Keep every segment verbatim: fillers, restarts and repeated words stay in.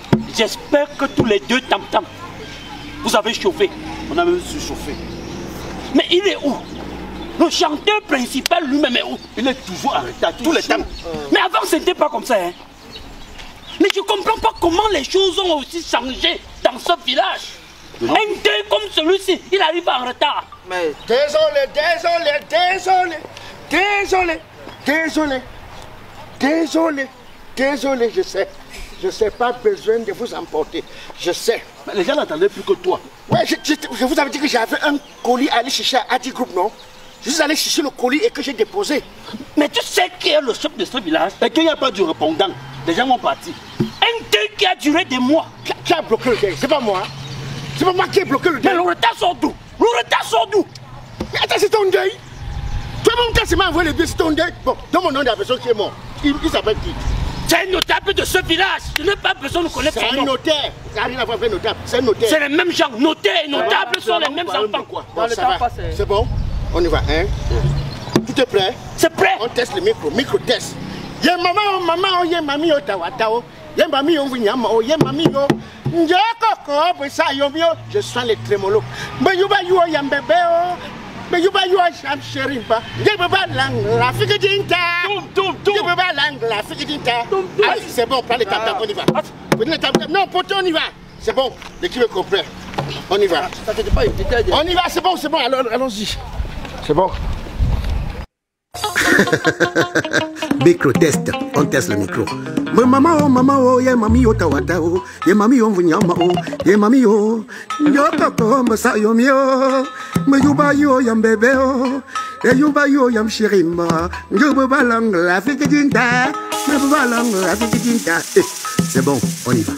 J'espère que tous les deux tam-tam, vous avez chauffé. On a même surchauffé. Mais il est où? Le chanteur principal lui-même est où? Il est toujours en retard, tous les temps. Euh... Mais avant, ce n'était pas comme ça. Hein? Mais je ne comprends pas comment les choses ont aussi changé dans ce village. Un deux comme celui-ci, il arrive en retard. Mais désolé, désolé, désolé, désolé, désolé, désolé, désolé, je sais. Je sais, pas besoin de vous emporter. Je sais. Mais les gens n'entendaient plus que toi. Ouais, je, je, je vous avais dit que j'avais un colis à aller chercher à Adi Group, non? Je suis allé chercher le colis et que j'ai déposé. Mais tu sais qui est le chef de ce village? Et qu'il n'y a pas du répondant. Les gens vont partir. Un deuil qui a duré des mois. Qui, qui a bloqué le deuil? C'est pas moi. C'est pas moi qui ai bloqué le deuil. Mais le retard sort d'où? Le retard sort d'où? Mais attends, c'est ton deuil. Toi-même, quand tu m'as envoyé le deuil, c'est ton deuil. Bon, donne mon nom de la personne qui est morte. Il, il s'appelle qui? C'est un notable de ce village. Je n'ai pas besoin de connaître son nom. C'est un notaire. Ça n'a rien à voir avec un notable. C'est un notaire. C'est les mêmes gens. Notaires et notables ouais, sont les mêmes enfants. Quoi. Bon, ça va. C'est bon? On y va, hein? Tout est prêt? C'est prêt. On teste le micro. Micro-test. Y'a maman, maman, y'a mamie, y'a tawatao. Y'a mamie, y'a mamie, y'a mamie, y'a coco, je sens les trémolos. Mais you ba you y'a bébé, mais you ba you y'a chéri ba. Y'a baba lang, la figue d'inta. Toum, toum, toum. Y'a baba lang, la figue d'inta. Allez, c'est bon, prends les tables, on y va. Prenez les tables. Non, poteau, on y va. C'est bon, l'équipe est complète. On y va. On y va, c'est bon, c'est bon, alors allons-y. C'est bon. Micro test, on teste le micro. Mais maman, oh, maman, oh, y'a mamie, oh, tawata, oh, y'a mamie, oh, vunyama, oh, y'a mamie, oh, yo, coco, masa, yo, mio, me yuba, yo, yam bébé, oh, et yuba, yo, yam chérima, yo, balang, la fique d'inta, me balang, la fique d'inta. Eh, c'est bon, on y va.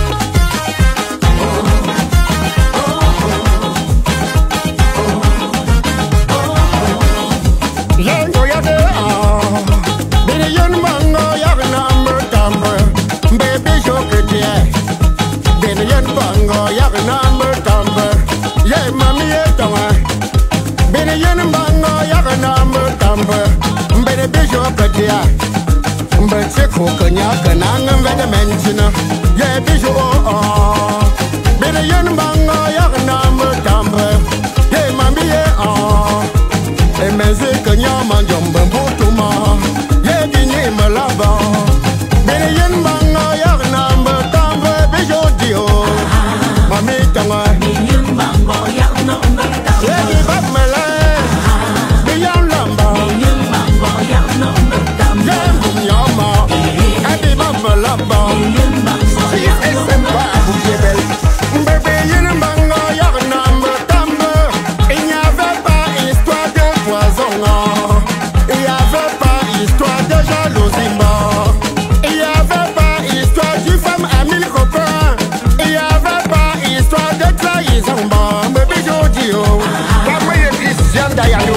Mbetse kokanya kananga vede menchina ye bijo oh bene yen banga ya na mtambe ye mami ye oh e meze kanya manjombe mbutuma ye binye malaba bene yen banga ya na mtambe bijo dio mami tanga yen banga ya na mtambe ye bamela biyan lamba yen banga ya na mtambe Yama, Adi Mama Lamba, si es sympa, bouger belle. Bébé, y'a une bango, y'a un âme tambe. Il n'y avait pas histoire de poison, il n'y avait pas histoire de jalousie, il n'y avait pas histoire d'une femme à mille copains, il n'y avait pas histoire de trahison, bébé Jodio, comme moi et Christian Dayano.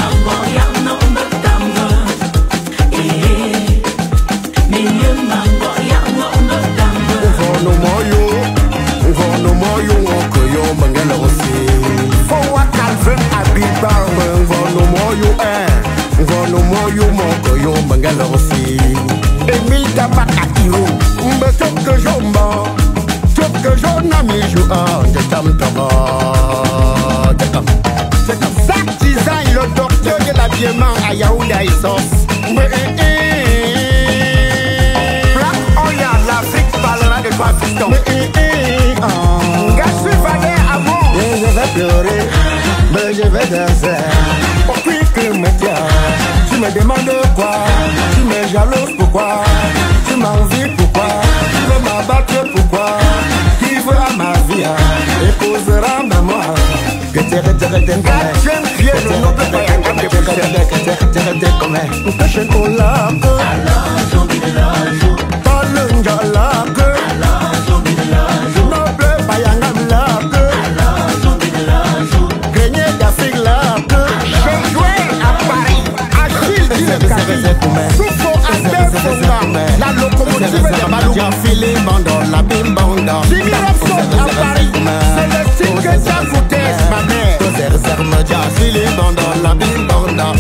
Emita Bakatiro, Mbetok que Jomba, Tok que Jonami Joua, de Tam Tama. C'est comme ça que design le docteur de l'habillement à Yaounda et Sos. Black Oya, l'Afrique parlera de toi, fiston. Gassu Fadé avant. Je vais pleurer, mais je vais danser. Pourquoi que me tiens? Tu me demandes quoi? Tu me jalouses pourquoi? Tu m'envies pourquoi? Tu veux m'abattre pourquoi? Qui fera ma vie? Épousera maman. Que tu es de j'aime bien le nom de Bayanga de Boucher. Que je ne l'ai pas. Pas le njalague. Noble Bayanga Mlague. Grenier d'Afrique Lague. J'ai joué à Paris. Soufo Albert Fonga, la locomotive de Malou. Filé Bandon, la bim banda. Jimmy Robson à Paris, c'est le style que t'as goûté, ma mère. Filé Bandon, la bim banda.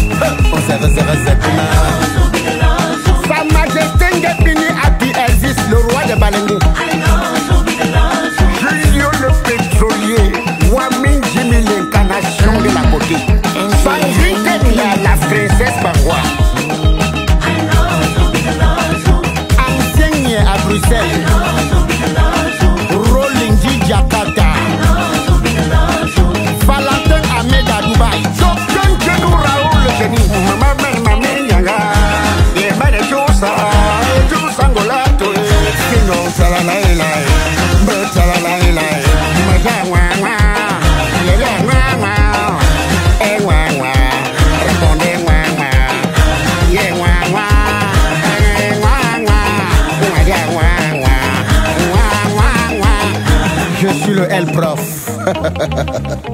Sa Majesté Ngepini Happy Elvis, le roi de Balengou. Bruxelles. Rolling G Jakarta. Valentin Ahmed à Dubaï. Sofiane Kenou Raoul le génie. Maman mène ma mignanga. Et ma de Joussa. Joussa Ngolato. Kingo Salalaïlaï. But Salalaïlaï. Maga Wawa. Yaga Wawa. Eh Wawa. Répondez Wawa. Yeah Wawa. Eh Wawa. Maga Wawa. Wawa. Je suis le L prof.